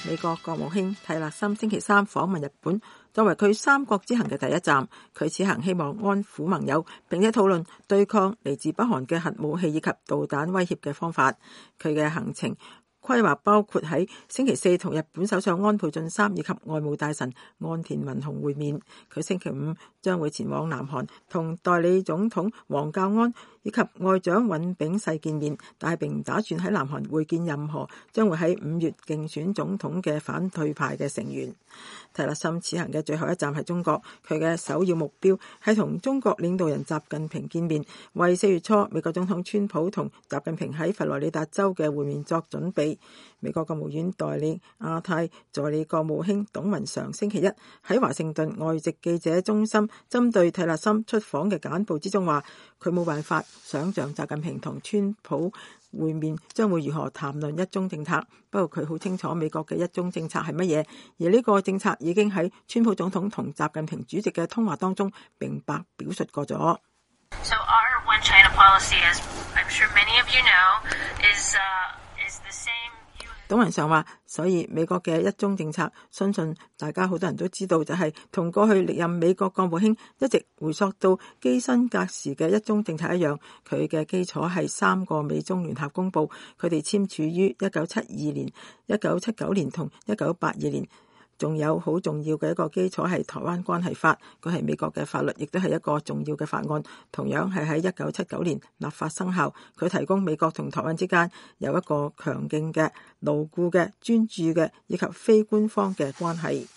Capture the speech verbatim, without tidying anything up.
美國國務卿蒂勒森星期三訪問日本，作為佢三國之行嘅第一站。佢此行希望安撫盟友，並且討論對抗嚟自北韓嘅核武器以及導彈威脅嘅方法。佢嘅行程規劃包括喺星期四同日本首相安倍晉三以及外務大臣岸田文雄會面。佢星期五將會前往南韓同代理總統王教安以及外長尹炳世見面，但係並唔打算喺南韓會見任何將會喺五月競選總統嘅反對派嘅成員。蒂勒森此行嘅最後一站係中國，佢嘅首要目標係同中國領導人習近平見面，為四月初美國總統川普同習近平喺佛羅里達州嘅會面作準備。美國國務院代理亞太助理國務卿董文常星期一喺華盛頓外籍記者中心針對蒂勒森出訪嘅簡報之中話，佢冇辦法想像習近平同川普會面將會如何談論一中政策，不過佢好清楚美國嘅一中政策係乜嘢，而呢個政策已經喺川普總統同習近平主席嘅通話當中明白表述過咗。 So our one China policy, as I'm sure many of you know, is, uh, is the same. 董文常話，所以美國嘅一中政策，相信大家好多人都知道，就係同過去歷任美國國務卿一直回溯到基辛格時嘅一中政策一樣，佢嘅基礎係三個美中聯合公報，佢哋簽署於一九七二年、一九七九年同一九八二年。仲有好重要嘅一個基礎係台灣關係法，佢係美國嘅法律，亦都係一個重要嘅法案，同樣係喺一九七九年立法生效。佢提供美國同台灣之間有一個強勁嘅、牢固嘅、專注嘅以及非官方嘅關係。